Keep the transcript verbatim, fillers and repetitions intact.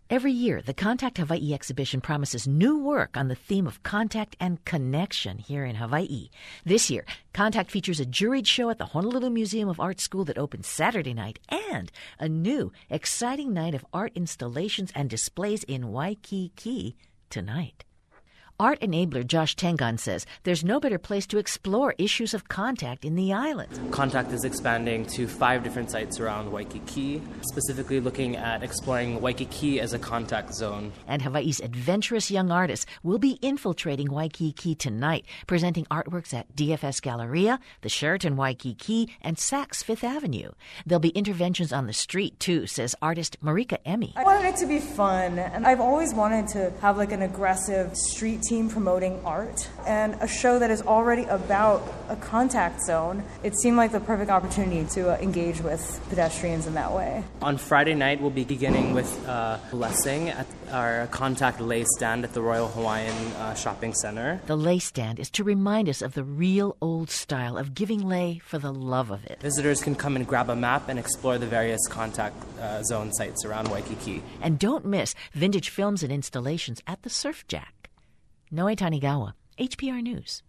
Every year, the Contact Hawaii exhibition promises new work on the theme of contact and connection here in Hawaii. This year, Contact features a juried show at the Honolulu Museum of Art School that opens Saturday night and a new, exciting night of art installations and displays in Waikiki tonight. Art enabler Josh Tengan says there's no better place to explore issues of contact in the island. Contact is expanding to five different sites around Waikiki, specifically looking at exploring Waikiki as a contact zone. And Hawaii's adventurous young artists will be infiltrating Waikiki tonight, presenting artworks at D F S Galleria, the Sheraton Waikiki, and Saks Fifth Avenue. There'll be interventions on the street, too, says artist Marika Emmy. I wanted it to be fun, and I've always wanted to have like an aggressive street team promoting art and a show that is already about a contact zone. It seemed like the perfect opportunity to uh, engage with pedestrians in that way. On Friday night, we'll be beginning with uh, blessing at our contact lei stand at the Royal Hawaiian uh, Shopping Center. The lei stand is to remind us of the real old style of giving lei for the love of it. Visitors can come and grab a map and explore the various contact uh, zone sites around Waikiki. And don't miss vintage films and installations at the Surf Jack. Noe Tanigawa, H P R News.